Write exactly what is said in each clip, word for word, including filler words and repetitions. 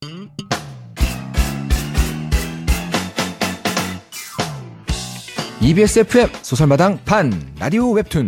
이비에스 에프엠 소설마당 판 라디오 웹툰.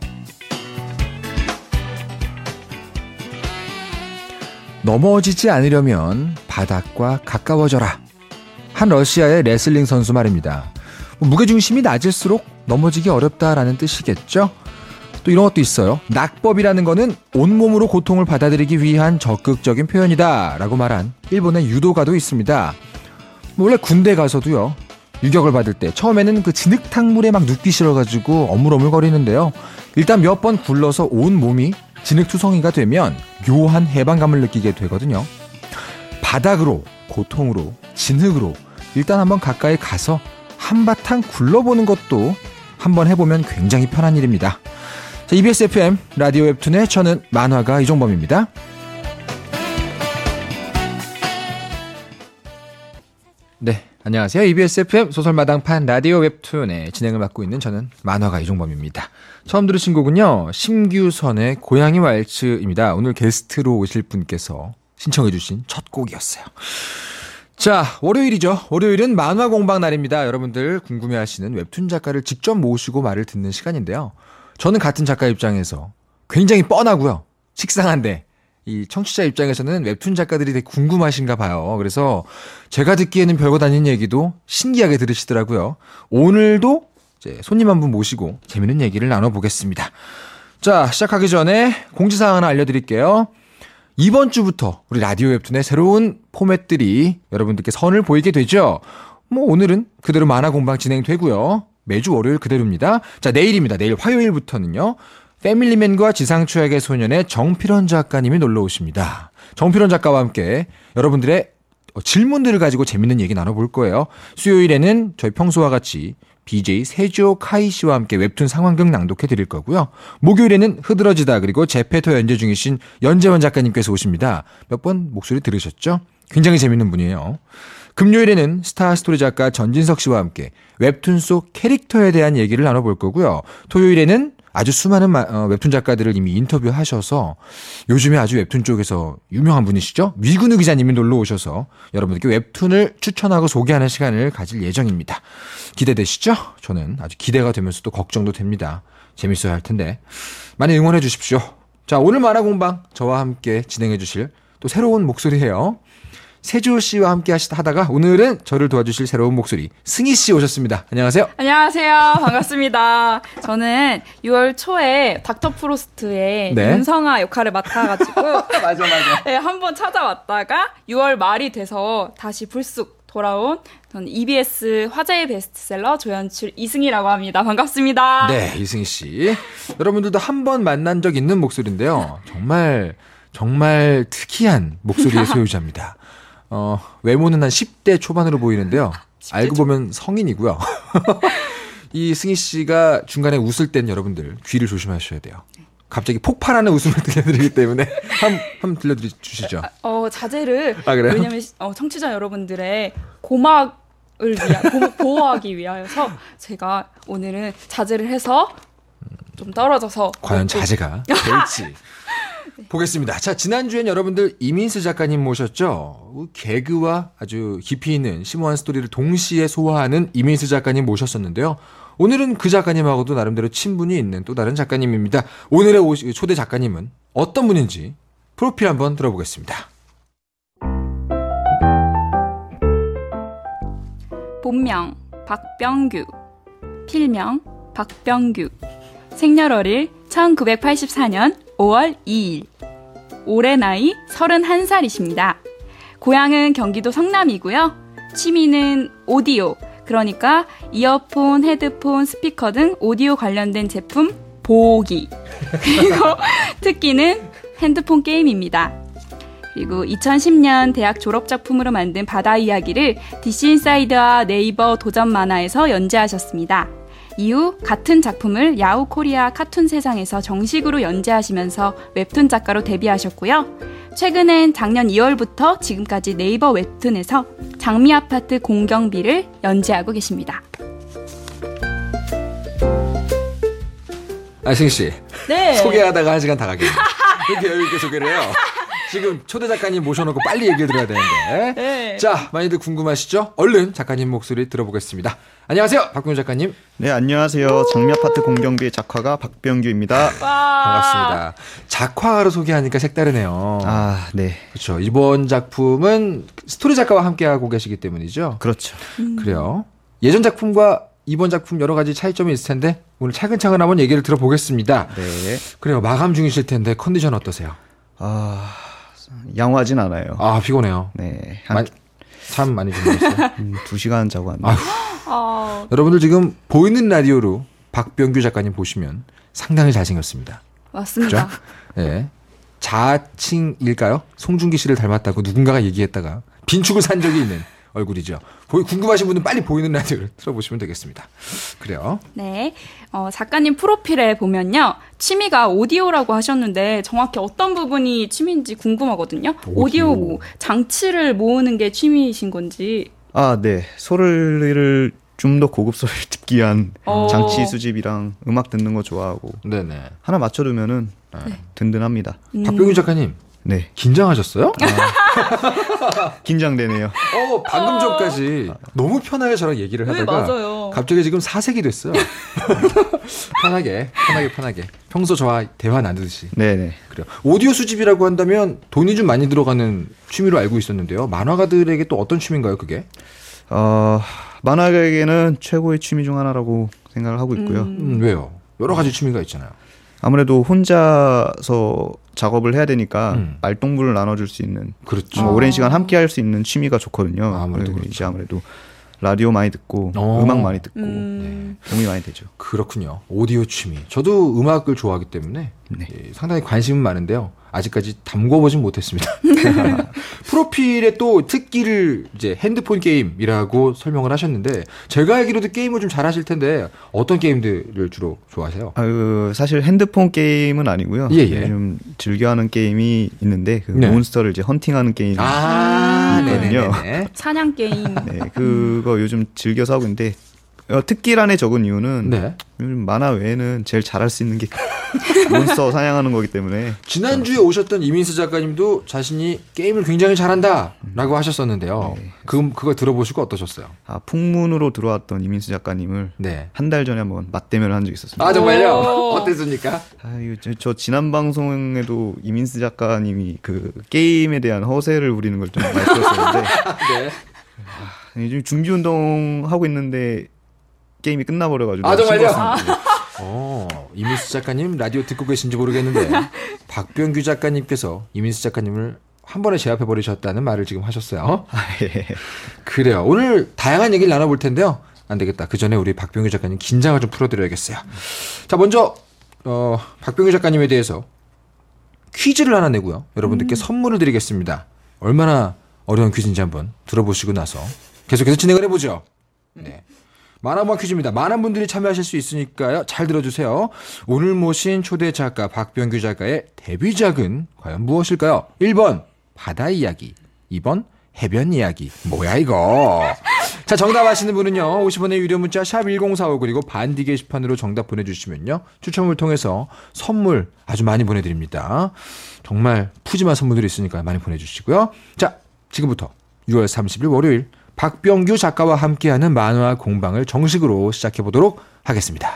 넘어지지 않으려면 바닥과 가까워져라. 한 러시아의 레슬링 선수 말입니다. 무게중심이 낮을수록 넘어지기 어렵다라는 뜻이겠죠? 또 이런 것도 있어요. 낙법이라는 거는 온몸으로 고통을 받아들이기 위한 적극적인 표현이다 라고 말한 일본의 유도가도 있습니다. 원래 군대 가서도요, 유격을 받을 때 처음에는 그 진흙탕물에 막 눕기 싫어가지고 어물어물거리는데요. 일단 몇 번 굴러서 온 몸이 진흙투성이가 되면 묘한 해방감을 느끼게 되거든요. 바닥으로, 고통으로, 진흙으로 일단 한번 가까이 가서 한바탕 굴러보는 것도 한번 해보면 굉장히 편한 일입니다. 자, 이비에스 에프엠 라디오 웹툰의 저는 만화가 이종범입니다. 네, 안녕하세요. 이비에스 에프엠 소설마당판 라디오 웹툰의 진행을 맡고 있는 저는 만화가 이종범입니다. 처음 들으신 곡은요, 심규선의 고양이 왈츠입니다. 오늘 게스트로 오실 분께서 신청해 주신 첫 곡이었어요. 자, 월요일이죠. 월요일은 만화 공방 날입니다. 여러분들 궁금해하시는 웹툰 작가를 직접 모시고 말을 듣는 시간인데요. 저는 같은 작가 입장에서 굉장히 뻔하고요, 식상한데 이 청취자 입장에서는 웹툰 작가들이 되게 궁금하신가 봐요. 그래서 제가 듣기에는 별거 아닌 얘기도 신기하게 들으시더라고요. 오늘도 이제 손님 한 분 모시고 재밌는 얘기를 나눠보겠습니다. 자, 시작하기 전에 공지사항 하나 알려드릴게요. 이번 주부터 우리 라디오 웹툰의 새로운 포맷들이 여러분들께 선을 보이게 되죠. 뭐 오늘은 그대로 만화 공방 진행되고요. 매주 월요일 그대로입니다. 자, 내일입니다. 내일 화요일부터는요, 패밀리맨과 지상추억의 소년의 정필원 작가님이 놀러 오십니다. 정필원 작가와 함께 여러분들의 질문들을 가지고 재밌는 얘기 나눠볼 거예요. 수요일에는 저희 평소와 같이 비제이 세조 카이 씨와 함께 웹툰 상황극 낭독해 드릴 거고요. 목요일에는 흐드러지다 그리고 제페토 연재 중이신 연재원 작가님께서 오십니다. 몇 번 목소리 들으셨죠? 굉장히 재밌는 분이에요. 금요일에는 스타 스토리 작가 전진석 씨와 함께 웹툰 속 캐릭터에 대한 얘기를 나눠볼 거고요. 토요일에는 아주 수많은 웹툰 작가들을 이미 인터뷰하셔서 요즘에 아주 웹툰 쪽에서 유명한 분이시죠? 위근우 기자님이 놀러 오셔서 여러분들께 웹툰을 추천하고 소개하는 시간을 가질 예정입니다. 기대되시죠? 저는 아주 기대가 되면서도 걱정도 됩니다. 재밌어야 할 텐데 많이 응원해 주십시오. 자, 오늘 만화 공방 저와 함께 진행해 주실 또 새로운 목소리예요. 세조 씨와 함께 하다가 오늘은 저를 도와주실 새로운 목소리 승희 씨 오셨습니다. 안녕하세요. 안녕하세요. 반갑습니다. 저는 유월 초에 닥터 프로스트의 네. 윤성아 역할을 맡아가지고 맞아 맞아. 네, 한번 찾아왔다가 유월 말이 돼서 다시 불쑥 돌아온 저는 이비에스 화제의 베스트셀러 조연출 이승희라고 합니다. 반갑습니다. 네, 이승희 씨. 여러분들도 한 번 만난 적 있는 목소리인데요. 정말 정말 특이한 목소리의 소유자입니다. 어, 외모는 한 십 대 초반으로 보이는데요. 알고 보면 성인이고요. 이 승희 씨가 중간에 웃을 땐 여러분들 귀를 조심하셔야 돼요. 갑자기 폭발하는 웃음을 들려드리기 때문에 한, 한 들려주시죠. 어, 자제를. 아, 그래요? 왜냐면 어, 청취자 여러분들의 고막을 위하, 고막 보호하기 위하여서 제가 오늘은 자제를 해서 좀 떨어져서. 과연 자제가 될지. 보겠습니다. 자, 지난주엔 여러분들 이민수 작가님 모셨죠? 개그와 아주 깊이 있는 심오한 스토리를 동시에 소화하는 이민수 작가님 모셨었는데요. 오늘은 그 작가님하고도 나름대로 친분이 있는 또 다른 작가님입니다. 오늘의 오시, 초대 작가님은 어떤 분인지 프로필 한번 들어보겠습니다. 본명 박병규, 필명 박병규, 생년월일 천구백팔십사 년 오월 이일, 올해 나이 서른한 살이십니다. 고향은 경기도 성남이고요. 취미는 오디오, 그러니까 이어폰, 헤드폰, 스피커 등 오디오 관련된 제품 보기, 그리고 특기는 핸드폰 게임입니다. 그리고 이천십 년 대학 졸업작품으로 만든 바다 이야기를 디씨인사이드와 네이버 도전 만화에서 연재하셨습니다. 이후 같은 작품을 야후 코리아 카툰 세상에서 정식으로 연재하시면서 웹툰 작가로 데뷔하셨고요. 최근엔 작년 이월부터 지금까지 네이버 웹툰에서 장미아파트 공경비를 연재하고 계십니다. 아, 승희 씨. 네. 소개하다가 한 시간 다 가겠네요. 이렇게 여유 있게 소개를 해요. 지금 초대 작가님 모셔놓고 빨리 얘기를 들어야 되는데. 네. 자, 많이들 궁금하시죠? 얼른 작가님 목소리 들어보겠습니다. 안녕하세요, 박병규 작가님. 네, 안녕하세요. 장미아파트 공경비의 작화가 박병규입니다. 와. 반갑습니다. 작화로 소개하니까 색다르네요. 아, 네. 그렇죠. 이번 작품은 스토리 작가와 함께하고 계시기 때문이죠. 그렇죠. 음. 그래요. 예전 작품과 이번 작품 여러 가지 차이점이 있을 텐데 오늘 차근차근 한번 얘기를 들어보겠습니다. 네. 그래요. 마감 중이실 텐데 컨디션 어떠세요? 아, 양호하진 않아요. 아, 피곤해요. 네. 한 마, 참 많이 주무셨어요. 음, 두 시간 자고 왔네요. 아휴. 아, 여러분들 지금 보이는 라디오로 박병규 작가님 보시면 상당히 잘생겼습니다. 맞습니다. 그죠? 예. 자칭일까요? 송중기 씨를 닮았다고 누군가가 얘기했다가 빈축을 산 적이 있는 얼굴이죠. 보이, 궁금하신 분은 빨리 보이는 라디오를 틀어보시면 되겠습니다. 그래요. 네. 어, 작가님 프로필에 보면요. 취미가 오디오라고 하셨는데 정확히 어떤 부분이 취미인지 궁금하거든요. 오디오. 오디오 뭐 장치를 모으는 게 취미이신 건지. 아, 네. 소리를 좀 더 고급 소리를 듣기 위한 어. 장치 수집이랑 음악 듣는 거 좋아하고 네네. 하나 맞춰두면은 든든합니다. 음. 박병규 작가님 네. 긴장하셨어요? 긴장되네요. 어, 방금 전까지 너무 편하게 저랑 얘기를 네, 하다가 맞아요. 갑자기 지금 사색이 됐어요. 편하게, 편하게, 편하게. 평소 저와 대화 나누듯이. 네네. 그래요. 오디오 수집이라고 한다면 돈이 좀 많이 들어가는 취미로 알고 있었는데요. 만화가들에게 또 어떤 취미인가요, 그게? 어, 만화가에게는 최고의 취미 중 하나라고 생각을 하고 있고요. 음. 음, 왜요? 여러 가지 취미가 있잖아요. 아무래도 혼자서 작업을 해야 되니까 음. 말동무를 나눠줄 수 있는 그렇죠. 좀 오랜 시간 함께 할 수 있는 취미가 좋거든요. 아, 아무래도 그리고 그렇죠. 이제 아무래도 라디오 많이 듣고 어. 음악 많이 듣고 음. 도움이 많이 되죠. 그렇군요. 오디오 취미. 저도 음악을 좋아하기 때문에 네. 예, 상당히 관심은 많은데요. 아직까지 담궈보진 못했습니다. 프로필에 또 특기를 이제 핸드폰 게임이라고 설명을 하셨는데 제가 알기로도 게임을 좀 잘하실 텐데 어떤 게임들을 주로 좋아하세요? 아, 그 사실 핸드폰 게임은 아니고요. 예, 예. 좀 즐겨하는 게임이 있는데 그 네. 몬스터를 이제 헌팅하는 게임이 아, 있거든요. 네네네. 사냥 게임. 네, 그거 요즘 즐겨서 하고 있는데 어, 특기란에 적은 이유는 네. 요즘 만화 외에는 제일 잘할 수 있는 게 몬스터 사냥하는 거기 때문에 지난주에 오셨던 이민수 작가님도 자신이 게임을 굉장히 잘한다라고 하셨었는데요. 네. 그, 그거 들어보시고 어떠셨어요? 아, 풍문으로 들어왔던 이민수 작가님을 네. 한 달 전에 한번 맞대면을 한 적이 있었습니다. 아, 정말요? 오. 어땠습니까? 아, 이거 저, 저 지난 방송에도 이민수 작가님이 그 게임에 대한 허세를 부리는 걸 좀 많이 들었었는데 네. 아, 요즘 준비 운동 하고 있는데 게임이 끝나버려가지고 아, 너무 정말요? 싱거웠습니다. 어, 이민수 작가님 라디오 듣고 계신지 모르겠는데 박병규 작가님께서 이민수 작가님을 한 번에 제압해 버리셨다는 말을 지금 하셨어요. 아, 예. 그래요. 오늘 다양한 얘기를 나눠볼 텐데요. 안 되겠다. 그 전에 우리 박병규 작가님 긴장을 좀 풀어드려야겠어요. 자, 먼저 어, 박병규 작가님에 대해서 퀴즈를 하나 내고요. 여러분들께 선물을 드리겠습니다. 얼마나 어려운 퀴즈인지 한번 들어보시고 나서 계속해서 진행을 해보죠. 네. 만화만 퀴즈입니다. 많은 분들이 참여하실 수 있으니까요. 잘 들어주세요. 오늘 모신 초대 작가 박병규 작가의 데뷔작은 과연 무엇일까요? 일 번 바다 이야기, 이 번 해변 이야기. 뭐야 이거. 자, 정답 아시는 분은요. 오십 원의 유료 문자 샵 일공사오 그리고 반디 게시판으로 정답 보내주시면요. 추첨을 통해서 선물 아주 많이 보내드립니다. 정말 푸짐한 선물들이 있으니까 많이 보내주시고요. 자, 지금부터 유월 삼십일 월요일 박병규 작가와 함께하는 만화 공방을 정식으로 시작해보도록 하겠습니다.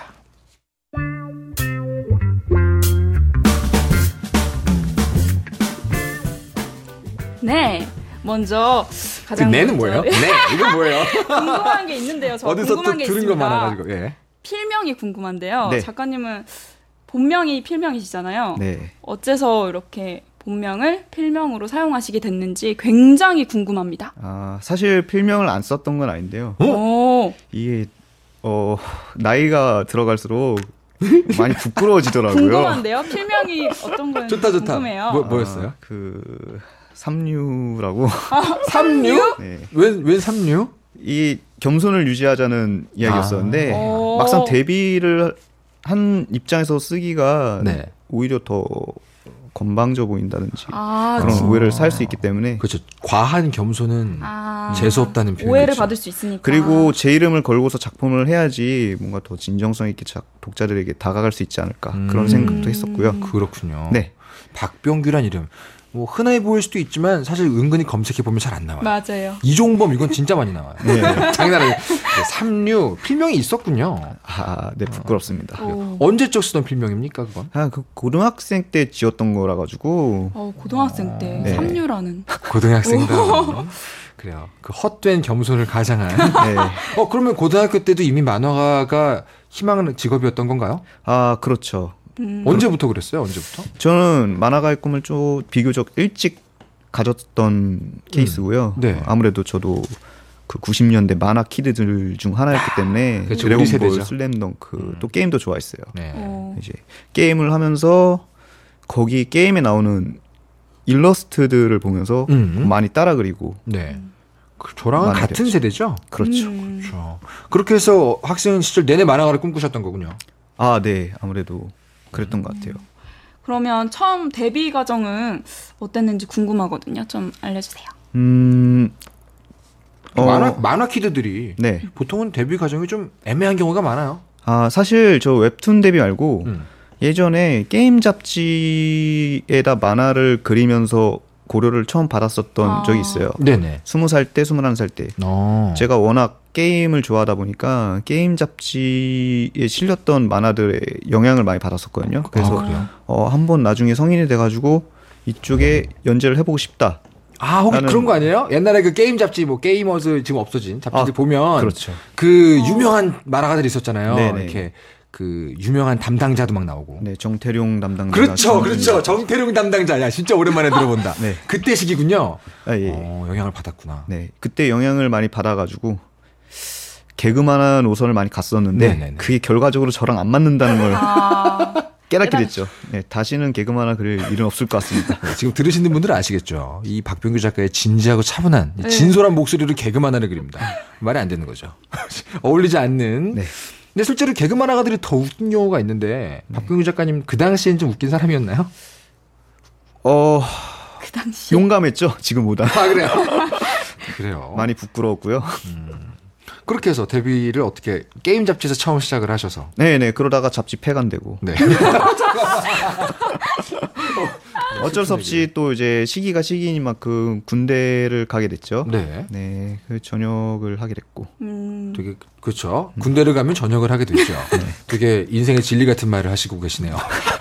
네. 먼저 가장 그 네는 먼저 뭐예요? 네, 이건 뭐예요? 궁금한 게 있는데요. 저 어디서 또 궁금한 게 들은 거 있습니다. 많아가지고. 예. 필명이 궁금한데요. 네. 작가님은 본명이 필명이시잖아요. 네. 어째서 이렇게 본명을 필명으로 사용하시게 됐는지 굉장히 궁금합니다. 아, 사실 필명을 안 썼던 건 아닌데요. 오, 이게 어, 나이가 들어갈수록 많이 부끄러워지더라고요. 궁금한데요. 필명이 어떤 건지 좋다, 좋다. 궁금해요. 뭐, 뭐였어요? 아, 그 삼류라고. 삼류? 네. 웬, 웬 삼류? 이 겸손을 유지하자는 이야기였었는데 아. 오. 막상 데뷔를 한 입장에서 쓰기가 네. 오히려 더 건방져 보인다든지 아, 그런 그- 오해를 살 수 있기 때문에 그렇죠. 과한 겸손은 아, 재수없다는 표현이죠. 오해를 받을 수 있으니까. 그리고 제 이름을 걸고서 작품을 해야지 뭔가 더 진정성 있게 작- 독자들에게 다가갈 수 있지 않을까 음. 그런 생각도 했었고요. 그렇군요. 네. 박병규란 이름. 뭐 흔해 보일 수도 있지만 사실 은근히 검색해 보면 잘 안 나와요. 맞아요. 이종범 이건 진짜 많이 나와요. 네. 장난아니에요. 삼류 필명이 있었군요. 아, 네, 부끄럽습니다. 오. 언제적 쓰던 필명입니까 그건? 아, 그 고등학생 때 지었던 거라 가지고 어, 고등학생 때 네. 삼류라는. 고등학생들. 그래요. 그 헛된 겸손을 가장한. 네. 어 그러면 고등학교 때도 이미 만화가가 희망 직업이었던 건가요? 아, 그렇죠. 음. 언제부터 그랬어요? 언제부터? 저는 만화가의 꿈을 좀 비교적 일찍 가졌던 케이스고요. 네. 아무래도 저도 그 구십 년대 만화 키드들 중 하나였기 때문에 그렇죠. 우리 드래곤볼, 세대죠. 슬램덩크 음. 또 게임도 좋아했어요. 네. 어. 이제 게임을 하면서 거기 게임에 나오는 일러스트들을 보면서 음. 많이 따라 그리고 네. 그 저랑은 많이 같은 됐죠. 세대죠. 그렇죠. 음. 그렇죠. 그렇게 해서 학생 시절 내내 만화가를 꿈꾸셨던 거군요. 아, 네. 아무래도 그랬던 것 같아요. 그러면 처음 데뷔 과정은 어땠는지 궁금하거든요. 좀 알려주세요. 음, 어, 만화 만화 키드들이 네. 보통은 데뷔 과정이 좀 애매한 경우가 많아요. 아, 사실 저 웹툰 데뷔 말고 음. 예전에 게임 잡지에다 만화를 그리면서 고려를 처음 받았었던 아. 적이 있어요. 네네. 스무 살 때, 스물한 살 때. 어. 제가 워낙 게임을 좋아하다 보니까 게임 잡지에 실렸던 만화들의 영향을 많이 받았었거든요. 그래서 아, 그래요? 어, 한번 나중에 성인이 돼가지고 이쪽에 연재를 해보고 싶다. 아, 혹시 나는- 그런 거 아니에요? 옛날에 그 게임 잡지, 뭐 게이머즈 지금 없어진 잡지들 아, 보면 그렇죠. 그 유명한 만화가들이 있었잖아요. 네네. 이렇게 그 유명한 담당자도 막 나오고. 네, 정태룡 담당자. 그렇죠, 그렇죠. 정태룡 담당자. 야, 진짜 오랜만에 들어본다. 네. 그때 시기군요. 아, 예. 어, 영향을 받았구나. 네, 그때 영향을 많이 받아가지고 개그만한 노선을 많이 갔었는데 네네네. 그게 결과적으로 저랑 안 맞는다는 걸 아, 깨닫게 깨닫- 됐죠. 네, 다시는 개그만화 그릴 일은 없을 것 같습니다. 네, 지금 들으시는 분들은 아시겠죠. 이 박병규 작가의 진지하고 차분한 이 네. 진솔한 목소리로 개그 만화를 그립니다. 말이 안 되는 거죠. 어울리지 않는. 네. 근데 실제로 개그 만화가들이 더 웃긴 경우가 있는데 박병규 작가님 그 당시엔 좀 웃긴 사람이었나요? 어, 그 당시. 용감했죠. 지금보다 아 그래요. 그래요. 많이 부끄러웠고요. 그렇게 해서 데뷔를 어떻게 게임 잡지에서 처음 시작을 하셔서. 네네, 그러다가 잡지 폐간되고 네. 어쩔 수 없이 또 이제 시기가 시기인 만큼 군대를 가게 됐죠. 네. 네, 그 전역을 하게 됐고. 음, 되게 그렇죠. 군대를 가면 전역을 하게 되죠. 되게 인생의 진리 같은 말을 하시고 계시네요.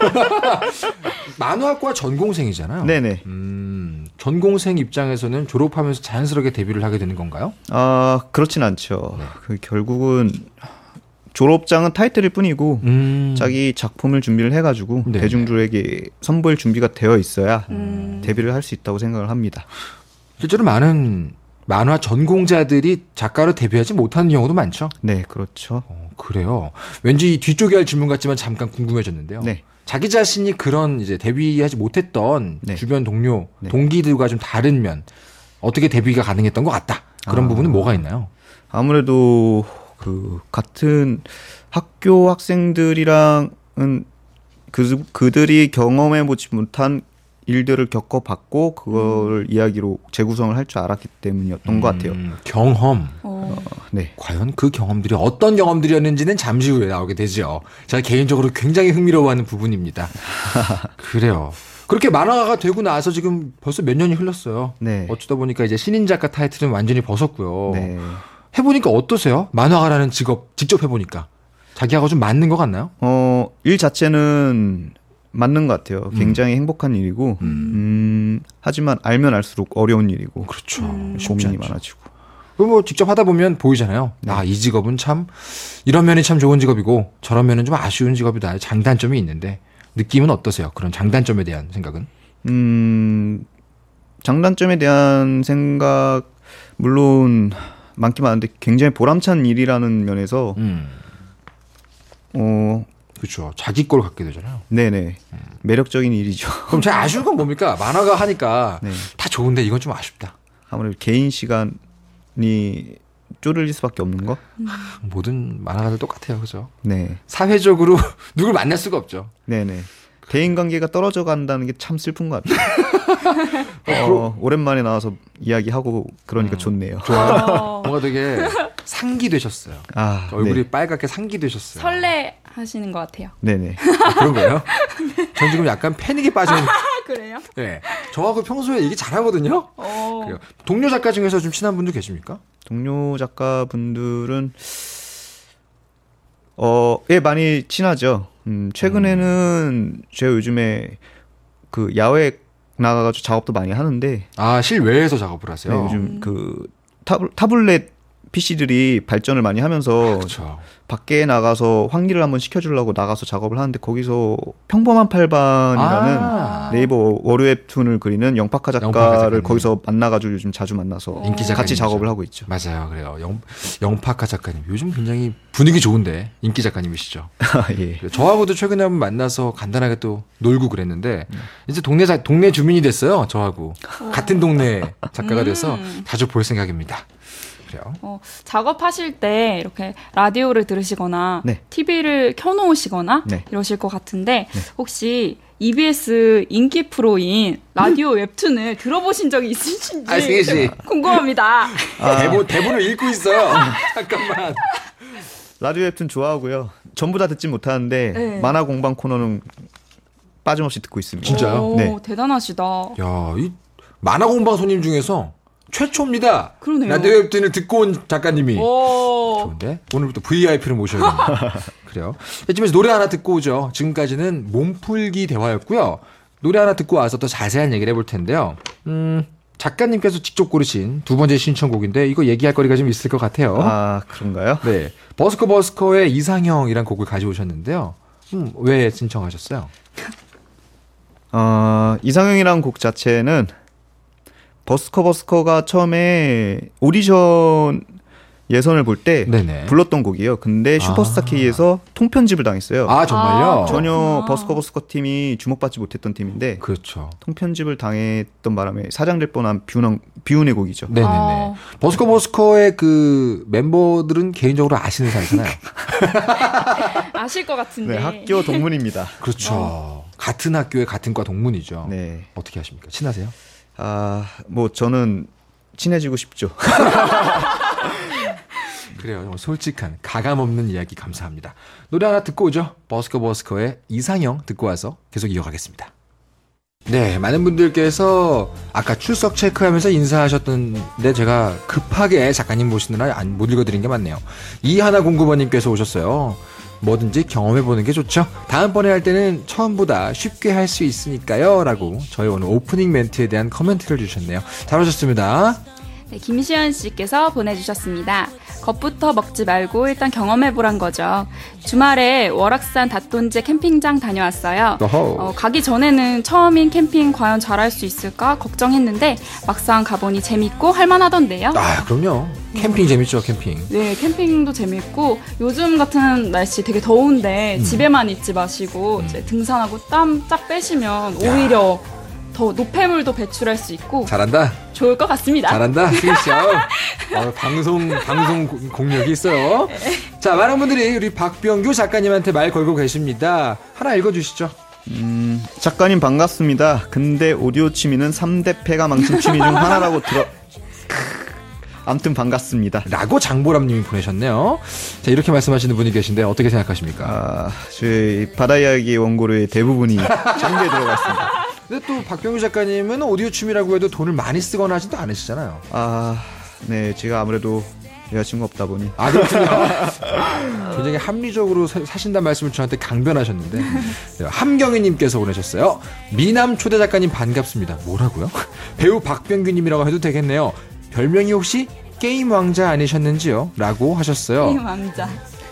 만화과 전공생이잖아요. 네네. 음, 전공생 입장에서는 졸업하면서 자연스럽게 데뷔를 하게 되는 건가요? 아, 그렇진 않죠. 네. 그 결국은 졸업장은 타이틀일 뿐이고 음. 자기 작품을 준비를 해가지고 네네. 대중들에게 선보일 준비가 되어 있어야 음. 데뷔를 할 수 있다고 생각을 합니다. 실제로 많은 만화 전공자들이 작가로 데뷔하지 못하는 경우도 많죠. 네, 그렇죠. 어, 그래요. 왠지 뒤쪽에 할 질문 같지만 잠깐 궁금해졌는데요. 네. 자기 자신이 그런 이제 데뷔하지 못했던 네. 주변 동료, 네. 동기들과 좀 다른 면, 어떻게 데뷔가 가능했던 것 같다. 그런 아. 부분은 뭐가 있나요? 아무래도 그 같은 학교 학생들이랑은 그 그들이 경험해 보지 못한 일들을 겪어봤고 그걸 이야기로 재구성을 할 줄 알았기 때문이었던 것 같아요. 음, 경험. 어, 네. 과연 그 경험들이 어떤 경험들이었는지는 잠시 후에 나오게 되죠. 제가 개인적으로 굉장히 흥미로워하는 부분입니다. 그래요. 그렇게 만화가가 되고 나서 지금 벌써 몇 년이 흘렀어요. 네. 어쩌다 보니까 이제 신인 작가 타이틀은 완전히 벗었고요. 네. 해보니까 어떠세요? 만화가라는 직업 직접 해보니까 자기하고 좀 맞는 것 같나요? 어, 일 자체는 맞는 것 같아요. 굉장히 행복한 일이고, 음, 하지만 알면 알수록 어려운 일이고, 그렇죠. 음. 쉽지 고민이 않죠. 많아지고. 그뭐 직접 하다 보면 보이잖아요. 네. 아, 이 직업은 참 이런 면이 참 좋은 직업이고 저런 면은 좀 아쉬운 직업이다. 장단점이 있는데 느낌은 어떠세요? 그런 장단점에 대한 생각은? 음, 장단점에 대한 생각, 물론 많긴 많은데 굉장히 보람찬 일이라는 면에서, 음, 어, 그렇죠. 자기 걸 갖게 되잖아요. 네네. 매력적인 일이죠. 그럼 제일 아쉬운 건 뭡니까? 만화가 하니까 네. 다 좋은데 이건 좀 아쉽다. 아무래도 개인 시간이 쪼들릴 수밖에 없는 거? 모든 만화가들 똑같아요. 그죠? 네. 사회적으로 누굴 만날 수가 없죠. 네네. 대인 관계가 떨어져 간다는 게 참 슬픈 것 같아요. 어, 오랜만에 나와서 이야기하고 그러니까 좋네요. 어, 뭔가 되게 상기 되셨어요. 아, 얼굴이 네. 빨갛게 상기 되셨어요. 설레 하시는 것 같아요. 네네. 아, 그런 거예요? 전 지금 약간 패닉에 빠진 그래요? 네. 저하고 평소에 얘기 잘하거든요. 어. 그래요. 동료 작가 중에서 좀 친한 분도 계십니까? 동료 작가분들은 어, 예, 많이 친하죠. 음, 최근에는 제가 요즘에 그 야외 나가가지고 작업도 많이 하는데, 아, 실외에서 작업을 네, 하세요? 요즘 그 타블, 타블렛 피씨들이 발전을 많이 하면서 그렇죠. 밖에 나가서 환기를 한번 시켜주려고 나가서 작업을 하는데, 거기서 평범한 팔반이라는 아. 네이버 월요 웹툰을 그리는 영파카 영파카 작가를 작가님. 거기서 만나가지고 요즘 자주 만나서 인기 작가님이죠. 같이 작업을 하고 있죠. 맞아요. 그래요. 영, 영파카 작가님. 요즘 굉장히 분위기 좋은데 인기 작가님이시죠. 예. 저하고도 최근에 한번 만나서 간단하게 또 놀고 그랬는데 이제 동네 자, 동네 주민이 됐어요. 저하고 같은 동네 작가가 돼서 음. 자주 볼 생각입니다. 그래요. 어, 작업하실 때 이렇게 라디오를 들으시거나 네. 티비를 켜놓으시거나 네. 이러실 것 같은데 혹시 이비에스 인기 프로인 라디오 웹툰을 들어보신 적이 있으신지 아, 승희 씨. 궁금합니다. 대본, 대본을 읽고 있어요. 잠깐만. 라디오 웹툰 좋아하고요. 전부 다 듣진 못하는데 네. 만화 공방 코너는 빠짐없이 듣고 있습니다. 진짜요? 오, 네. 대단하시다. 야, 이 만화 공방 손님 중에서 최초입니다. 그러네요. 라디오 웹툰을 듣고 온 작가님이. 오. 좋은데? 오늘부터 브이아이피를 모셔야겠네요. 그래요. 이쯤에서 노래 하나 듣고 오죠. 지금까지는 몸풀기 대화였고요. 노래 하나 듣고 와서 더 자세한 얘기를 해볼 텐데요. 음, 작가님께서 직접 고르신 두 번째 신청곡인데 이거 얘기할 거리가 좀 있을 것 같아요. 아, 그런가요? 네. 버스커 버스커의 이상형이란 곡을 가져오셨는데요. 음, 왜 신청하셨어요? 어, 이상형이라는 곡 자체는 버스커 버스커가 처음에 오디션 예선을 볼 때 네네. 불렀던 곡이에요. 근데 슈퍼스타 아. K에서 통편집을 당했어요. 아, 정말요? 아, 전혀 그렇구나. 버스커 버스커 팀이 주목받지 못했던 팀인데 그렇죠. 통편집을 당했던 바람에 사장될 뻔한 비운한, 비운의 곡이죠. 네네네. 아. 버스커 버스커의 그 멤버들은 개인적으로 아시는 사이잖아요. 아실 것 같은데. 네, 학교 동문입니다. 그렇죠. 같은 학교의 같은 과 동문이죠. 네. 어떻게 하십니까? 친하세요? 아, 뭐 저는 친해지고 싶죠. 그래요. 정말 솔직한 가감 없는 이야기 감사합니다. 노래 하나 듣고 오죠. 버스커 버스커의 이상형 듣고 와서 계속 이어가겠습니다. 네, 많은 분들께서 아까 출석 체크하면서 인사하셨던데 제가 급하게 작가님 모시느라 안- 못 읽어드린 게 많네요. 이하나공구번님께서 오셨어요. 뭐든지 경험해보는 게 좋죠. 다음번에 할 때는 처음보다 쉽게 할 수 있으니까요. 라고 저희 오늘 오프닝 멘트에 대한 코멘트를 주셨네요. 잘하셨습니다. 네, 김시현 씨께서 보내주셨습니다. 겁부터 먹지 말고 일단 경험해보란 거죠. 주말에 월악산 닷돈제 캠핑장 다녀왔어요. 어허. 어, 가기 전에는 처음인 캠핑 과연 잘할 수 있을까 걱정했는데 막상 가보니 재밌고 할만하던데요. 아, 그럼요. 캠핑 재밌죠, 캠핑. 네, 캠핑도 재밌고 요즘 같은 날씨 되게 더운데 음. 집에만 있지 마시고 이제 등산하고 땀 쫙 빼시면 오히려 더 노폐물도 배출할 수 있고 잘한다. 좋을 것 같습니다. 잘한다. 승희 씨. 어, 방송, 방송 고- 공력이 있어요. 자, 많은 분들이 우리 박병규 작가님한테 말 걸고 계십니다. 하나 읽어주시죠. 음, 작가님 반갑습니다. 근데 오디오 취미는 삼 대 패가 망친 취미 중 하나라고 들어. 아무튼 반갑습니다. 라고 장보람님이 보내셨네요. 자, 이렇게 말씀하시는 분이 계신데 어떻게 생각하십니까? 아, 저희 바다 이야기 원고료의 대부분이 정부에 들어가 있습니다. 근데 또 박병규 작가님은 오디오 취미라고 해도 돈을 많이 쓰거나 하지도 않으시잖아요. 아, 네, 제가 아무래도 여자친구 없다 보니. 아, 그렇군요. 굉장히 합리적으로 사, 사신다는 말씀을 저한테 강변하셨는데. 네, 함경희님께서 보내셨어요. 미남 초대 작가님 반갑습니다. 뭐라고요? 배우 박병규님이라고 해도 되겠네요. 별명이 혹시 게임 왕자 아니셨는지요? 라고 하셨어요. 게임 왕자.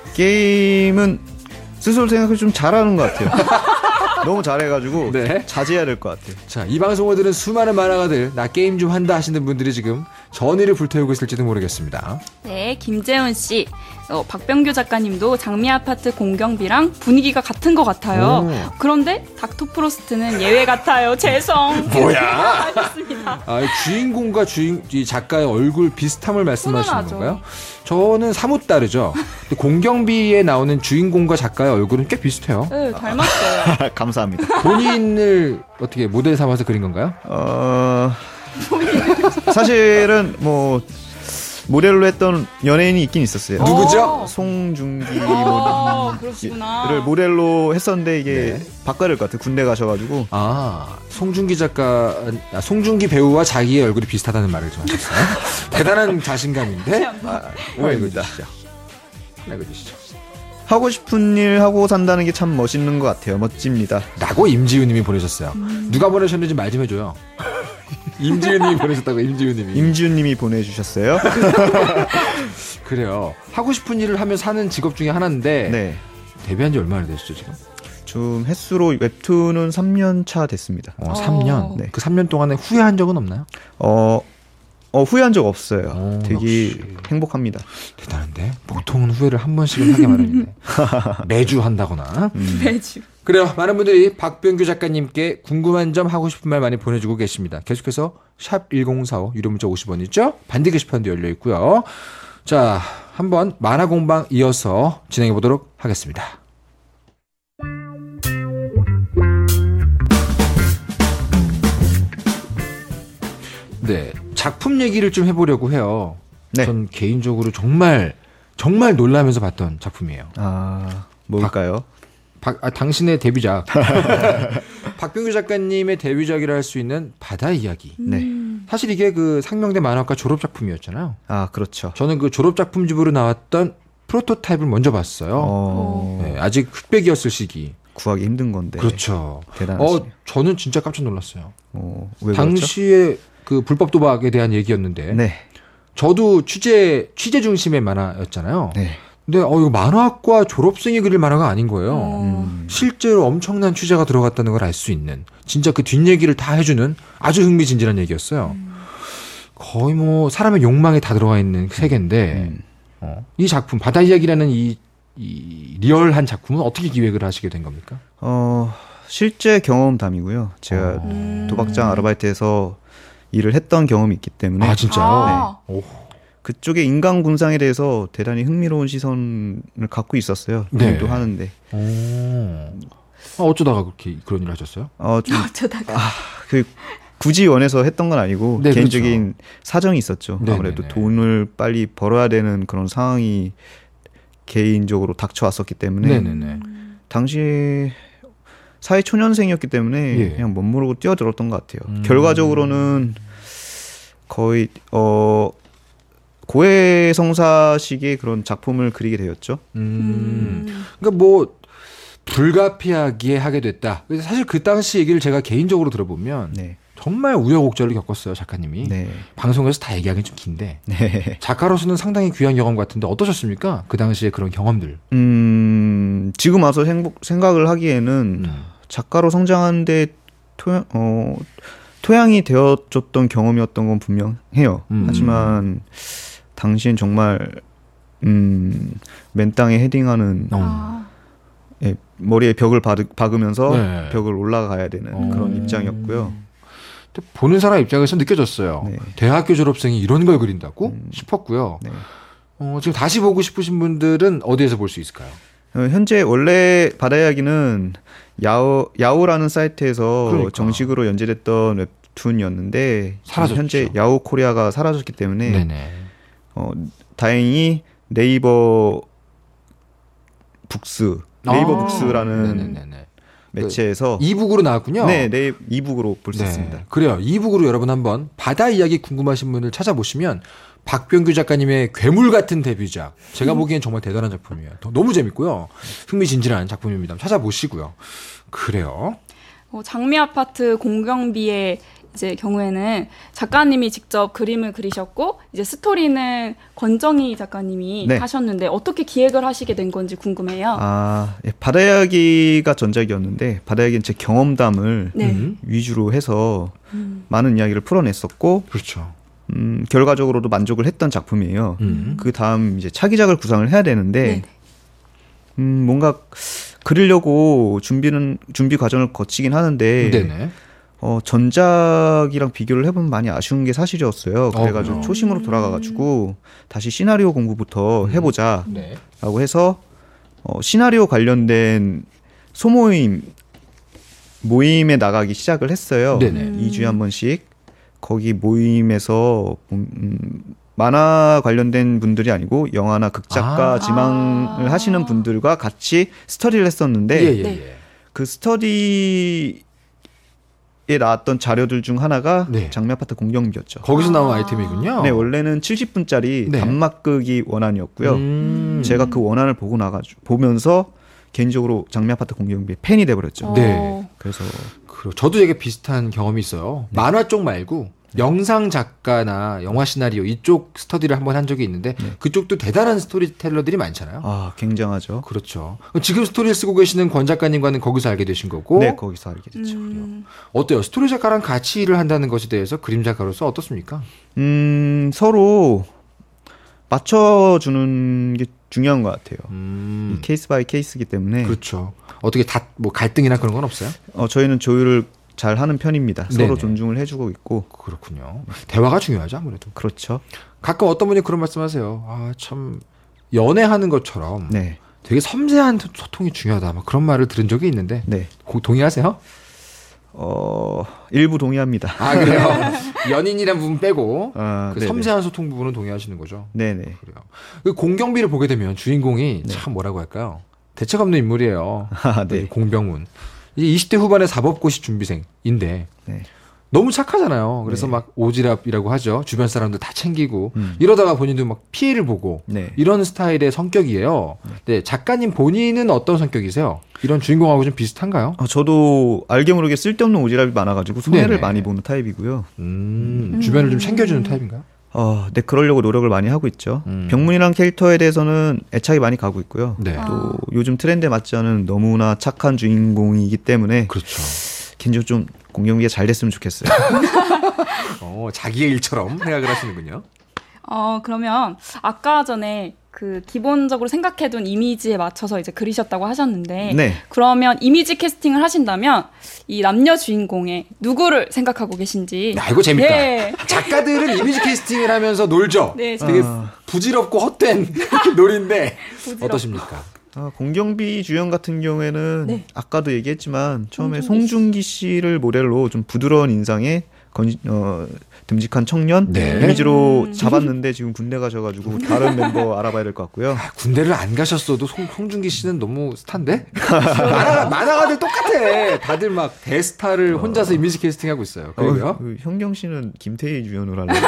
게임은 스스로 생각을 좀 잘하는 것 같아요. 너무 잘해가지고 네. 자제해야 될 것 같아요. 자, 이 방송을 들은 수많은 만화가들, 나 게임 좀 한다 하시는 분들이 지금 전의를 불태우고 있을지도 모르겠습니다. 네, 김재훈 씨. 어, 박병규 작가님도 장미 아파트 공경비랑 분위기가 같은 것 같아요. 오. 그런데 닥터 프로스트는 예외 같아요. 죄송. 뭐야? 알겠습니다. 아, 주인공과 주인, 이 작가의 얼굴 비슷함을 말씀하시는 훈훈하죠. 건가요? 저는 사뭇 다르죠. 근데 공경비에 나오는 주인공과 작가의 얼굴은 꽤 비슷해요. 네, 닮았어요. 감사합니다. 본인을 어떻게 모델 삼아서 그린 건가요? 어, 사실은 뭐 모델로 했던 연예인이 있긴 있었어요. 누구죠? 송중기 아, 그러시구나. 를 모델로 했었는데 이게 네. 바꿔야 될 것 같아요. 군대 가셔가지고. 아, 송중기 작가, 아, 송중기 배우와 자기의 얼굴이 비슷하다는 말을 좀 하셨어요. 대단한 자신감인데. 아, 오해입니다. 알고 계시죠? 하고 싶은 일 하고 산다는 게 참 멋있는 것 같아요. 멋집니다. 라고 임지훈님이 보내셨어요. 누가 보내셨는지 말 좀 해줘요. 임지훈님이 보내셨다고, 임지훈님이. 임지훈님이 보내주셨어요. 그래요. 하고 싶은 일을 하며 사는 직업 중에 하나인데 네. 데뷔한 지 얼마나 되시죠 지금? 좀 횟수로 웹툰은 삼 년 차 됐습니다. 어, 삼 년. 어. 네. 그 삼 년 동안에 후회한 적은 없나요? 어, 어 후회한 적 없어요. 오, 되게 역시. 행복합니다. 대단한데 보통은 후회를 한 번씩은 하게 마련인데 매주 한다거나. 음. 매주. 그래요. 많은 분들이 박병규 작가님께 궁금한 점 하고 싶은 말 많이 보내주고 계십니다. 계속해서 샵 일공사오 유료 문자 오십 원이죠. 반디 게시판도 열려 있고요. 자, 한번 만화 공방 이어서 진행해 보도록 하겠습니다. 네, 작품 얘기를 좀 해보려고 해요. 네. 전 개인적으로 정말 정말 놀라면서 봤던 작품이에요. 아, 뭘까요? 박, 아, 당신의 데뷔작 박병규 작가님의 데뷔작이라 할 수 있는 바다 이야기. 네. 사실 이게 그 상명대 만화과 졸업 작품이었잖아요. 아, 그렇죠. 저는 그 졸업 작품집으로 나왔던 프로토타입을 먼저 봤어요. 어, 네, 아직 흑백이었을 시기. 구하기 힘든 건데. 그렇죠. 대단하시네요. 어, 저는 진짜 깜짝 놀랐어요. 어, 왜 당시에 그 불법 도박에 대한 얘기였는데, 그렇죠? 네. 저도 취재 취재 중심의 만화였잖아요. 네. 근데 어 이거 만화학과 졸업생이 그릴 만화가 아닌 거예요. 어. 음. 실제로 엄청난 취재가 들어갔다는 걸 알 수 있는, 진짜 그 뒷얘기를 다 해주는 아주 흥미진진한 얘기였어요. 거의 뭐 사람의 욕망이 다 들어가 있는 세계인데 음. 어, 이 작품 바다 이야기라는 이, 이 리얼한 작품은 어떻게 기획을 하시게 된 겁니까? 어, 실제 경험담이고요. 제가 어. 도박장 아르바이트에서 일을 했던 경험이 있기 때문에 아 진짜요? 아. 오. 그쪽의 인간 군상에 대해서 대단히 흥미로운 시선을 갖고 있었어요. 네. 일도 하는데. 오. 아, 어쩌다가 그렇게 그런 일을 하셨어요? 어, 좀 어쩌다가. 그 굳이 원해서 했던 건 아니고 네, 개인적인 사정이 있었죠. 네, 아무래도 네, 네. 돈을 빨리 벌어야 되는 그런 상황이 개인적으로 닥쳐왔었기 때문에 네네네. 당시 사회 초년생이었기 때문에 예. 그냥 멋모르고 뛰어들었던 것 같아요. 음. 결과적으로는 결과적으로는 거의 어 고해성사식의 그런 작품을 그리게 되었죠. 음. 그러니까 뭐 불가피하게 하게 됐다. 그래서 사실 그 당시 얘기를 제가 개인적으로 들어보면 네, 정말 우여곡절을 겪었어요, 작가님이. 네, 방송에서 다 얘기하기 좀 긴데 네. 작가로서는 상당히 귀한 경험 같은데 어떠셨습니까? 그 당시에 그런 경험들. 음, 지금 와서 행복, 생각을 하기에는 음. 작가로 성장하는데 토양, 어, 토양이 되어줬던 경험이었던 건 분명해요. 음. 하지만 당시엔 정말 음, 맨 땅에 헤딩하는 어. 아. 예, 머리에 벽을 받, 박으면서 네. 벽을 올라가야 되는 어. 그런 입장이었고요. 근데 보는 사람 입장에서 느껴졌어요. 네. 대학교 졸업생이 이런 걸 그린다고 음. 싶었고요. 네. 어, 지금 다시 보고 싶으신 분들은 어디에서 볼 수 있을까요? 어, 현재 원래 바다 이야기는 야오, 야오라는 사이트에서 그러니까. 정식으로 연재됐던 웹툰이었는데 사라졌죠. 현재 야오 코리아가 사라졌기 때문에 네네. 어, 다행히 네이버 북스 네이버 아, 북스라는 네네네네. 매체에서 이북으로 나왔군요. 네, 네 이북으로 볼 수 네. 있습니다. 그래요. 이북으로 여러분 한번 바다 이야기 궁금하신 분들 찾아보시면 박병규 작가님의 괴물 같은 데뷔작. 제가 보기엔 정말 대단한 작품이에요. 더- 너무 재밌고요. 흥미진진한 작품입니다. 찾아보시고요. 그래요. 어, 장미 아파트 공경비의 이제 경우에는 작가님이 직접 그림을 그리셨고 이제 스토리는 권정희 작가님이 네. 하셨는데 어떻게 기획을 하시게 된 건지 궁금해요. 아, 예, 바다 이야기가 전작이었는데 바다 이야기는 제 경험담을 네. 음, 위주로 해서 음. 많은 이야기를 풀어냈었고 그렇죠. 음, 결과적으로도 만족을 했던 작품이에요. 음. 그 다음 이제 차기작을 구상을 해야 되는데 네네. 음, 뭔가 그리려고 준비는 준비 과정을 거치긴 하는데 네네. 어, 전작이랑 비교를 해보면 많이 아쉬운 게 사실이었어요. 그래가지고 그래요? 초심으로 돌아가가지고 다시 시나리오 공부부터 음. 해보자라고 네. 해서 어, 시나리오 관련된 소모임 모임에 나가기 시작을 했어요. 네네. 음. 이 주에 한 번씩 거기 모임에서 음, 만화 관련된 분들이 아니고 영화나 극작가 아. 지망을 하시는 분들과 같이 스터디를 했었는데 예, 예, 네. 예. 그 스터디에 나왔던 자료들 중 하나가 네. 장미 아파트 공경비였죠. 거기서 나온 아. 아이템이군요. 네, 원래는 칠십 분짜리 네. 단막극이 원안이었고요. 음. 제가 그 원안을 보고 나가지고 보면서 개인적으로 장미 아파트 공경비의 팬이 돼버렸죠. 네. 어. 그래서 그리고 저도 되게 비슷한 경험이 있어요. 네. 만화 쪽 말고 영상 작가나 영화 시나리오 이쪽 스터디를 한번 한 적이 있는데 네. 그쪽도 대단한 스토리텔러들이 많잖아요. 아 굉장하죠. 그렇죠. 지금 스토리를 쓰고 계시는 권 작가님과는 거기서 알게 되신 거고 네, 거기서 알게 됐죠. 음. 어때요? 스토리 작가랑 같이 일을 한다는 것에 대해서 그림 작가로서 어떻습니까? 음, 서로 맞춰주는 게 중요한 것 같아요. 음, 이 케이스 바이 케이스이기 때문에 그렇죠. 어떻게 다 뭐 갈등이나 그런 건 없어요? 어, 저희는 조율을 잘 하는 편입니다. 서로 네네. 존중을 해주고 있고 그렇군요. 대화가 중요하죠, 아무래도. 그렇죠. 가끔 어떤 분이 그런 말씀하세요. 아, 참 연애하는 것처럼 네, 되게 섬세한 소통이 중요하다. 막 그런 말을 들은 적이 있는데 네. 고- 동의하세요? 어, 일부 동의합니다. 아 그래요? 연인이란 부분 빼고 아, 그 네네. 섬세한 소통 부분은 동의하시는 거죠? 네네. 그래요. 그 공경비를 보게 되면 주인공이 네. 참 뭐라고 할까요? 대책 없는 인물이에요. 아, 네. 공병문. 이제 이십 대 후반의 사법고시 준비생인데 네. 너무 착하잖아요. 그래서 네. 막 오지랖이라고 하죠. 주변 사람들 다 챙기고 음. 이러다가 본인도 막 피해를 보고 네. 이런 스타일의 성격이에요. 네, 작가님 본인은 어떤 성격이세요? 이런 주인공하고 좀 비슷한가요? 어, 저도 알게 모르게 쓸데없는 오지랖이 많아가지고 손해를 네네. 많이 보는 타입이고요. 음, 주변을 좀 챙겨주는 타입인가요? 어, 네, 그러려고 노력을 많이 하고 있죠. 음. 병문이란 캐릭터에 대해서는 애착이 많이 가고 있고요. 네. 아. 또 요즘 트렌드에 맞지 않은 너무나 착한 주인공이기 때문에 그렇죠. 개인적으로 좀 공경비가 잘 됐으면 좋겠어요. 어, 자기의 일처럼 생각을 하시는군요. 어, 그러면 아까 전에 그 기본적으로 생각해둔 이미지에 맞춰서 이제 그리셨다고 하셨는데 네. 그러면 이미지 캐스팅을 하신다면 이 남녀 주인공의 누구를 생각하고 계신지 야, 이거 재밌다. 네. 작가들은 이미지 캐스팅을 하면서 놀죠. 네, 되게 아. 부질없고 헛된 놀인데 부질없고. 어떠십니까? 아, 공경비 주연 같은 경우에는 네. 아까도 얘기했지만 처음에 송중기 씨. 송중기 씨를 모델로 좀 부드러운 인상의 건, 어, 듬직한 청년 네. 이미지로 음. 잡았는데 지금 군대 가셔가지고 다른 멤버 알아봐야 될 것 같고요. 아, 군대를 안 가셨어도 송, 송중기 씨는 너무 스타인데? 만화, 만화가들 똑같아. 다들 막 대스타를 혼자서 이미지 캐스팅하고 있어요. 그리고요? 어, 그 현경 씨는 김태희 주연으로 할래요.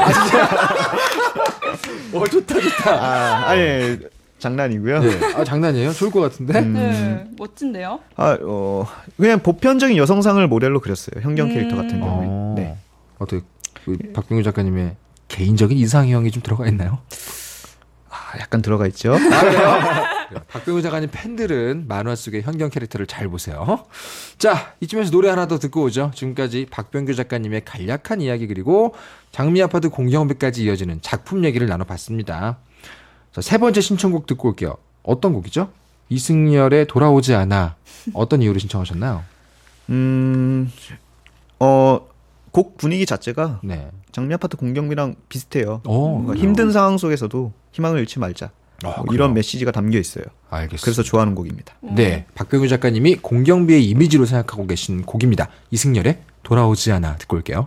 어, 좋다, 좋다. 아, 아니 장난이고요. 네. 아, 장난이에요? 좋을 것 같은데? 음, 네, 멋진데요? 아, 어, 그냥 보편적인 여성상을 모델로 그렸어요. 현경 음. 캐릭터 같은 경우에. 어, 네. 어떻게, 그 박병규 작가님의 개인적인 이상형이 좀 들어가 있나요? 아, 약간 들어가 있죠. 박병규 작가님 팬들은 만화 속의 현경 캐릭터를 잘 보세요. 자, 이쯤에서 노래 하나 더 듣고 오죠. 지금까지 박병규 작가님의 간략한 이야기 그리고 장미 아파트 공경비까지 이어지는 작품 얘기를 나눠봤습니다. 자, 세 번째 신청곡 듣고 올게요. 어떤 곡이죠? 이승열의 돌아오지 않아. 어떤 이유로 신청하셨나요? 음, 어, 곡 분위기 자체가 네. 장미 아파트 공경비랑 비슷해요. 어, 뭔가 힘든 상황 속에서도 희망을 잃지 말자. 어, 뭐 그래요? 이런 메시지가 담겨 있어요. 알겠습니다. 그래서 좋아하는 곡입니다. 네, 박병규 작가님이 공경비의 이미지로 생각하고 계신 곡입니다. 이승열의 돌아오지 않아 듣고 올게요.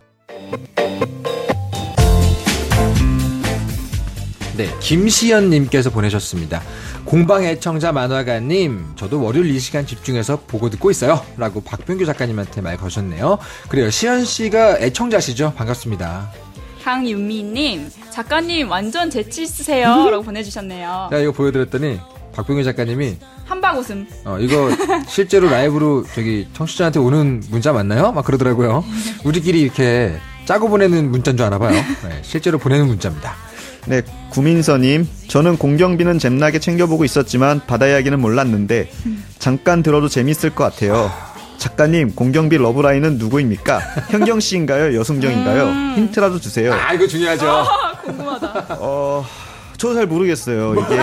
네, 김시연님께서 보내셨습니다. 공방 애청자 만화가님, 저도 월요일 이 시간 집중해서 보고 듣고 있어요. 라고 박병규 작가님한테 말 거셨네요. 그래요, 시연씨가 애청자시죠? 반갑습니다. 강윤미님, 작가님 완전 재치 있으세요. 라고 보내주셨네요. 제가 이거 보여드렸더니 박병규 작가님이 한박 웃음. 어, 이거 실제로 라이브로 저기 청취자한테 오는 문자 맞나요? 막 그러더라고요. 우리끼리 이렇게 짜고 보내는 문자인 줄 아나 봐요. 네, 실제로 보내는 문자입니다. 네, 구민서님, 저는 공경비는 잼나게 챙겨보고 있었지만 바다 이야기는 몰랐는데 잠깐 들어도 재밌을 것 같아요. 작가님, 공경비 러브라인은 누구입니까? 현경 씨인가요? 여승정인가요? 음. 힌트라도 주세요. 아, 이거 중요하죠. 아, 궁금하다. 어, 저도 잘 모르겠어요. 이게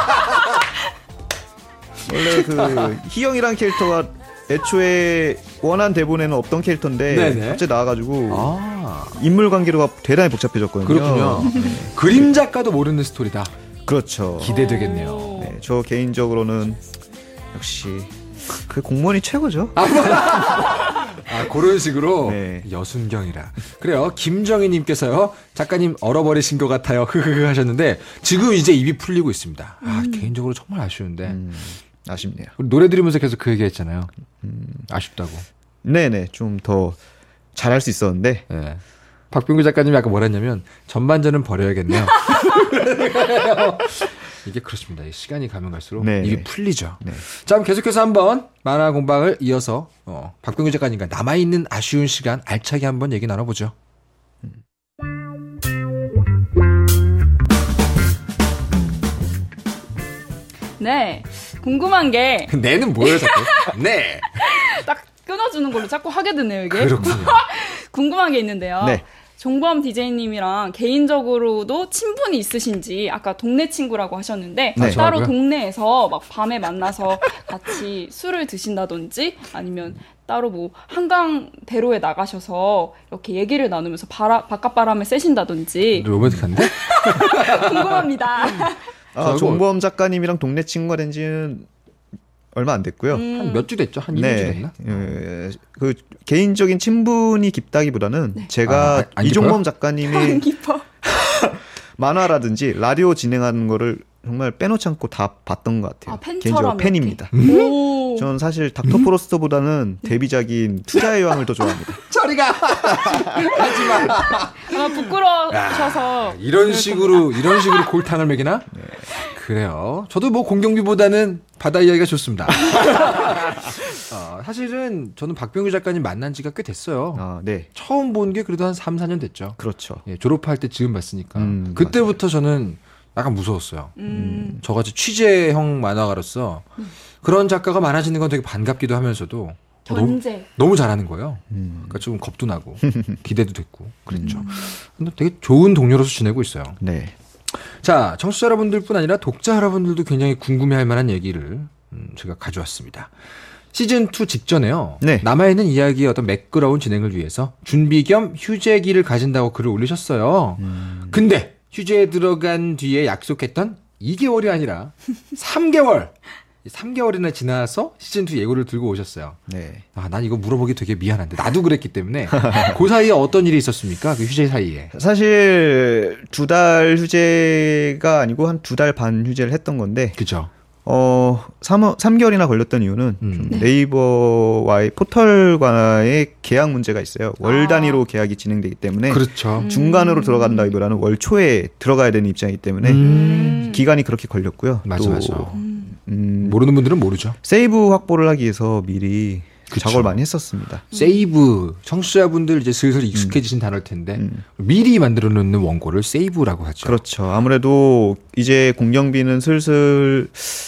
원래 그 희영이란 캐릭터가 애초에 원한 대본에는 없던 캐릭터인데 네네. 갑자기 나와가지고 아, 인물 관계가 대단히 복잡해졌거든요. 그렇군요. 네. 그림 작가도 모르는 스토리다. 그렇죠. 기대되겠네요. 오. 네, 저 개인적으로는 역시 그 공무원이 최고죠. 아, 아, 그런 식으로 네. 여순경이라. 그래요. 김정희님께서요. 작가님 얼어버리신 것 같아요. 흐흐흐 하셨는데 지금 이제 입이 풀리고 있습니다. 아, 음. 개인적으로 정말 아쉬운데 음, 아쉽네요. 우리 노래 들으면서 계속 그 얘기했잖아요. 음, 아쉽다고. 네네, 좀 더 잘할 수 있었는데. 네. 박병규 작가님이 아까 뭐라 했냐면 전반전은 버려야겠네요. 이게 그렇습니다. 시간이 가면 갈수록 네. 입이 풀리죠. 네. 자, 그럼 계속해서 한번 만화 공방을 이어서 어, 박병규 작가님과 남아있는 아쉬운 시간 알차게 한번 얘기 나눠보죠. 네. 궁금한 게 딱 내는 뭐예요, 자꾸? 네. 끊어주는 걸로 자꾸 하게 되네요, 이게. 그렇군요. 궁금한 게 있는데요. 네. 종범 디제이님이랑 개인적으로도 친분이 있으신지 아까 동네 친구라고 하셨는데 네. 따로 저하고요? 동네에서 막 밤에 만나서 같이 술을 드신다든지 아니면 따로 뭐 한강 대로에 나가셔서 이렇게 얘기를 나누면서 바라, 바깥바람을 쐬신다든지 로맨틱한데? 궁금합니다. 아, 저하고- 종범 작가님이랑 동네 친구가 된 지는 얼마 안 됐고요. 음. 한 몇 주 됐죠? 한 이 주 됐나? 예, 그 개인적인 친분이 깊다기보다는 제가 아, 안 이종범 안 작가님이 깊어. 만화라든지 라디오 진행하는 거를 정말 빼놓지 않고 다 봤던 것 같아요. 아, 팬처럼 개인적으로 이렇게. 팬입니다. 오. 전 사실 닥터 프로스트보다는 데뷔작인 투자의 여왕을 더 좋아합니다. 저리가! 하지마! 아마 부끄러우셔서 이런 식으로, 이런 식으로 골탕을 먹이나? 그래요. 저도 뭐 공경비보다는 바다 이야기가 좋습니다. 어, 사실은 저는 박병규 작가님 만난 지가 꽤 됐어요. 아, 네. 처음 본 게 그래도 한 삼, 사 년 됐죠. 그렇죠. 예, 졸업할 때 지금 봤으니까. 음, 그때부터 저는 약간 무서웠어요. 음. 저같이 취재형 만화가로서 그런 작가가 많아지는 건 되게 반갑기도 하면서도 어, 너무, 견제. 너무 잘하는 거예요. 음. 그러니까 좀 겁도 나고 기대도 됐고 그랬죠. 근데 되게 좋은 동료로서 지내고 있어요. 네. 자, 청취자 여러분들뿐 아니라 독자 여러분들도 굉장히 궁금해할 만한 얘기를 음, 제가 가져왔습니다. 시즌 투 직전에요. 네. 남아있는 이야기의 어떤 매끄러운 진행을 위해서 준비 겸 휴재기를 가진다고 글을 올리셨어요. 음. 근데 휴재에 들어간 뒤에 약속했던 이 개월이 아니라 삼 개월. 삼 개월이나 지나서 시즌 투 예고를 들고 오셨어요. 네. 아, 난 이거 물어보기 되게 미안한데 나도 그랬기 때문에 그 사이에 어떤 일이 있었습니까? 그 휴재 사이에. 사실 두 달 휴재가 아니고 한 두 달 반 휴재를 했던 건데 그죠? 어, 삼, 삼 개월이나 걸렸던 이유는 음. 좀 네. 네이버와의 포털과의 계약 문제가 있어요. 월 아. 단위로 계약이 진행되기 때문에 그렇죠. 음. 중간으로 들어간다기보다는 월 초에 들어가야 되는 입장이기 때문에 음. 기간이 그렇게 걸렸고요. 맞아, 또 맞아. 음. 음, 모르는 분들은 모르죠. 세이브 확보를 하기 위해서 미리 그쵸. 작업을 많이 했었습니다. 세이브 청취자분들 이제 슬슬 익숙해지신 단어일 텐데 음. 미리 만들어 놓는 원고를 세이브라고 하죠. 그렇죠. 아무래도 이제 공정비는 슬슬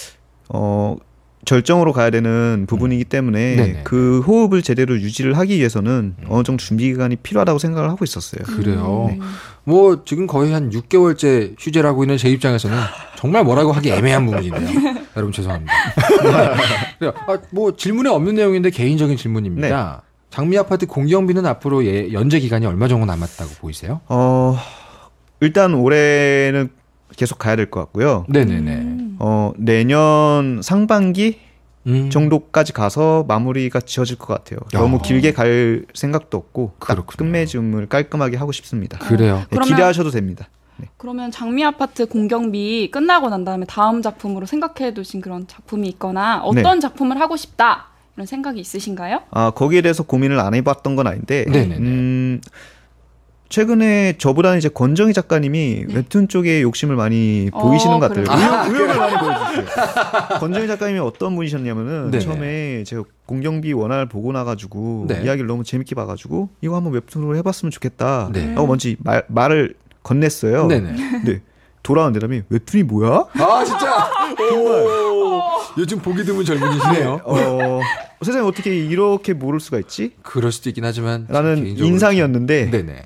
어 절정으로 가야 되는 부분이기 때문에 네네. 그 호흡을 제대로 유지를 하기 위해서는 어느 정도 준비 기간이 필요하다고 생각을 하고 있었어요. 그래요. 음. 뭐 지금 거의 한 육 개월째 휴재를 하고 있는 제 입장에서는 정말 뭐라고 하기 애매한 부분이네요. 여러분 죄송합니다. 그래요. 아, 뭐 질문에 없는 내용인데 개인적인 질문입니다. 장미 아파트 공경비는 앞으로 예, 연재 기간이 얼마 정도 남았다고 보이세요? 어 일단 올해는 계속 가야 될 것 같고요. 네네네. 음. 어 내년 상반기 음. 정도까지 가서 마무리가 지어질 것 같아요. 야. 너무 길게 갈 생각도 없고 딱 그렇군요. 끝맺음을 깔끔하게 하고 싶습니다. 그래요. 네, 그러면- 기대하셔도 됩니다. 네. 그러면 장미 아파트 공경비 끝나고 난 다음에 다음 작품으로 생각해 두신 그런 작품이 있거나 어떤 작품을 하고 싶다 이런 생각이 있으신가요? 아 거기에 대해서 고민을 안 해봤던 건 아닌데 네네네. 음, 최근에 저보다는 이제 권정희 작가님이 웹툰 쪽에 욕심을 많이 어, 보이시는 것 같아요. 그래요? 의욕, 의욕을 많이 보여주셨어요. 권정희 작가님이 어떤 분이셨냐면은 네네. 처음에 제가 공경비 원화를 보고 나가지고 네. 이야기를 너무 재밌게 봐가지고 이거 한번 웹툰으로 해봤으면 좋겠다. 네. 하고 먼저 말, 말을 건넸어요. 네네. 근데 돌아온 대답이 웹툰이 뭐야? 아 진짜. 오. 요즘 보기 드문 젊은이시네요. 어, 세상에 어떻게 이렇게 모를 수가 있지? 그럴 수도 있긴 하지만 라는 개인적으로 인상이었는데 네네.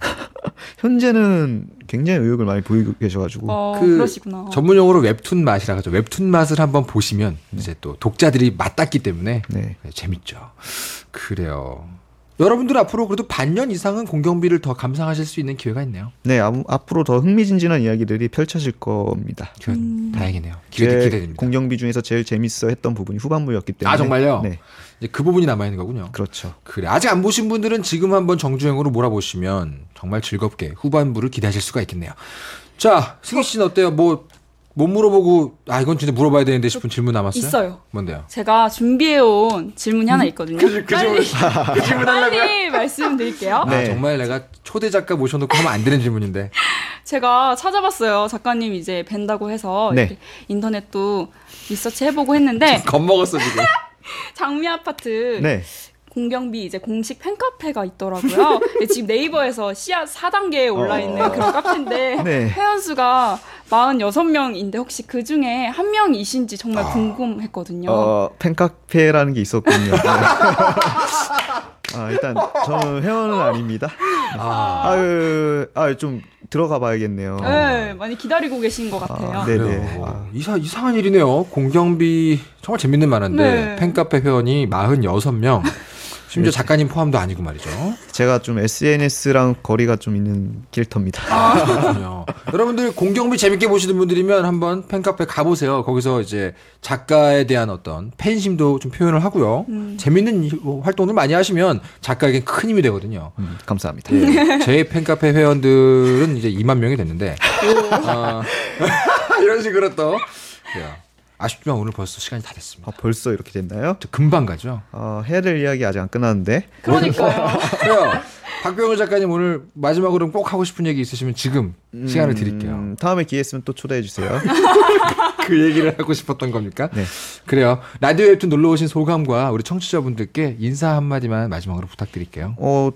현재는 굉장히 의욕을 많이 보이고 계셔가지고 어, 그 그러시구나. 전문용어로 웹툰 맛이라 하죠. 웹툰 맛을 한번 보시면 이제 또 독자들이 맛났기 때문에 네. 재밌죠. 그래요. 여러분들 앞으로 그래도 반년 이상은 공경비를 더 감상하실 수 있는 기회가 있네요. 네, 아무, 앞으로 더 흥미진진한 이야기들이 펼쳐질 겁니다. 그, 다행이네요. 기대, 제 기대됩니다. 공경비 중에서 제일 재밌어 했던 부분이 후반부였기 때문에. 아, 정말요? 네, 이제 그 부분이 남아있는 거군요. 그렇죠. 그래. 아직 안 보신 분들은 지금 한번 정주행으로 몰아보시면 정말 즐겁게 후반부를 기대하실 수가 있겠네요. 자, 승희 씨는 어때요? 뭐, 못 물어보고, 아, 이건 진짜 물어봐야 되는데 싶은 질문 남았어요? 있어요. 뭔데요? 제가 준비해온 질문이 하나 있거든요. 그, 그 빨리, 질문, 그 질문 하려고요? 빨리 말씀드릴게요. 네. 아, 정말 내가 초대 작가 모셔놓고 하면 안 되는 질문인데. 제가 찾아봤어요. 작가님 이제 뵌다고 해서 네. 이렇게 인터넷도 리서치 해보고 했는데 겁먹었어, 지금. 장미 아파트 네. 공경비 이제 공식 팬카페가 있더라고요. 근데 지금 네이버에서 씨앗 사 단계에 올라있는 어. 그런 카페인데 네. 회원수가 사십육 명인데 혹시 그 중에 한 명이신지 정말 아. 궁금했거든요. 어, 팬카페라는 게 있었군요. 네. 아, 일단 저는 회원은 아닙니다. 아, 아유, 아, 좀 들어가 봐야겠네요. 네, 많이 기다리고 계신 것 같아요. 아, 네. 그래요. 네네. 아. 이사, 이상한 일이네요. 공경비 정말 재밌는 만한데 네. 팬카페 회원이 사십육 명. 심지어 작가님 포함도 아니고 말이죠. 제가 좀 에스엔에스랑 거리가 좀 있는 길터입니다. 아, 그렇군요. 여러분들 공경비 재밌게 보시는 분들이면 한번 팬카페 가보세요. 거기서 이제 작가에 대한 어떤 팬심도 좀 표현을 하고요. 음. 재밌는 이- 활동을 많이 하시면 작가에겐 큰 힘이 되거든요. 음, 감사합니다. 예, 제 팬카페 회원들은 이제 이만 명이 됐는데 어, 이런 식으로 또 그래요. 아쉽지만 오늘 벌써 시간이 다 됐습니다. 아, 벌써 이렇게 됐나요? 저 금방 가죠. 어, 해야 될 이야기 아직 안 끝났는데. 그러니까요. 그래요. 박병호 작가님 오늘 마지막으로 꼭 하고 싶은 얘기 있으시면 지금 시간을 드릴게요. 음, 다음에 기회 있으면 또 초대해 주세요. 그 얘기를 하고 싶었던 겁니까? 네. 그래요. 라디오 웹툰 놀러 오신 소감과 우리 청취자분들께 인사 한마디만 마지막으로 부탁드릴게요. 어,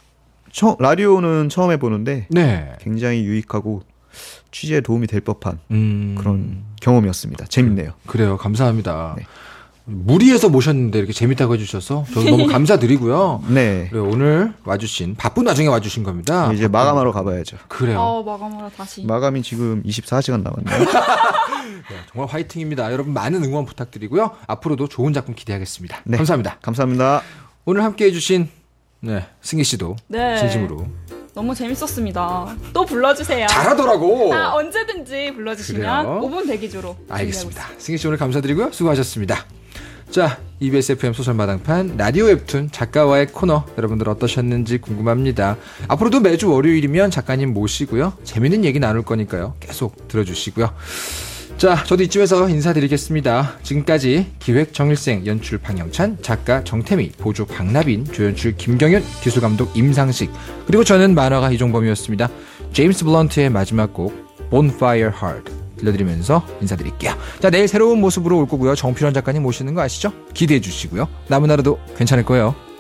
처, 라디오는 처음 해보는데 네. 굉장히 유익하고 취재에 도움이 될 법한 음, 그런 경험이었습니다. 재밌네요. 그래요. 감사합니다. 네. 무리해서 모셨는데 이렇게 재밌다고 해주셔서 저도 너무 감사드리고요. 네. 그리고 오늘 와주신 바쁜 와중에 와주신 겁니다. 이제 마감하러 가봐야죠. 그래요. 어, 마감하러 다시. 마감이 지금 이십사 시간 남았네요. 네, 정말 화이팅입니다. 여러분 많은 응원 부탁드리고요. 앞으로도 좋은 작품 기대하겠습니다. 네. 감사합니다. 감사합니다. 오늘 함께 해주신 네, 승희 씨도 네. 진심으로 너무 재밌었습니다. 또 불러주세요. 잘하더라고. 아, 언제든지 불러주시면 그래요? 오 분 대기조로. 알겠습니다. 승희 씨 오늘 감사드리고요. 수고하셨습니다. 자, 이비에스 에프엠 소설마당판 라디오 웹툰 작가와의 코너 여러분들 어떠셨는지 궁금합니다. 앞으로도 매주 월요일이면 작가님 모시고요. 재밌는 얘기 나눌 거니까요. 계속 들어주시고요. 자, 저도 이쯤에서 인사드리겠습니다. 지금까지 기획 정일생, 연출 방영찬, 작가 정태미, 보조 박나빈, 조연출 김경윤, 기술감독 임상식, 그리고 저는 만화가 이종범이었습니다. 제임스 블런트의 마지막 곡 Bonfire Heart 들려드리면서 인사드릴게요. 자, 내일 새로운 모습으로 올 거고요. 정필원 작가님 모시는 거 아시죠? 기대해 주시고요. 남은 하루도 괜찮을 거예요.